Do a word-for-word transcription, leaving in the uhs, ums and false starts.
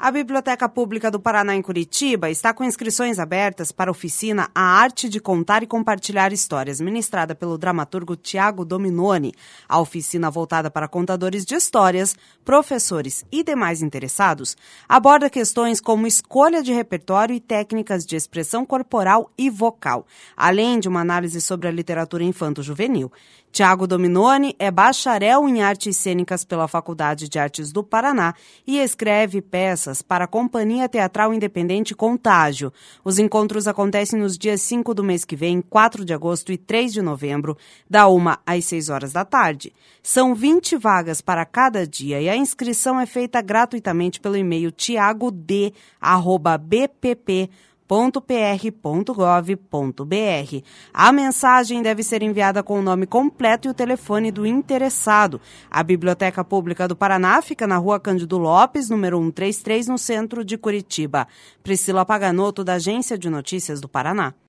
A Biblioteca Pública do Paraná, em Curitiba, está com inscrições abertas para a oficina A Arte de Contar e Compartilhar Histórias, ministrada pelo dramaturgo Tiago Dominoni. A oficina, voltada para contadores de histórias, professores e demais interessados, aborda questões como escolha de repertório e técnicas de expressão corporal e vocal, além de uma análise sobre a literatura infanto-juvenil. Tiago Dominoni é bacharel em artes cênicas pela Faculdade de Artes do Paraná e escreve peças para a Companhia Teatral Independente Contágio. Os encontros acontecem nos dias cinco do mês que vem, quatro de agosto e três de novembro, da uma às seis horas da tarde. São vinte vagas para cada dia e a inscrição é feita gratuitamente pelo e-mail tiagod arroba b p p ponto p r ponto gov ponto b r. A mensagem deve ser enviada com o nome completo e o telefone do interessado. A Biblioteca Pública do Paraná fica na Rua Cândido Lopes, número cento e trinta e três, no centro de Curitiba. Priscila Paganoto, da Agência de Notícias do Paraná.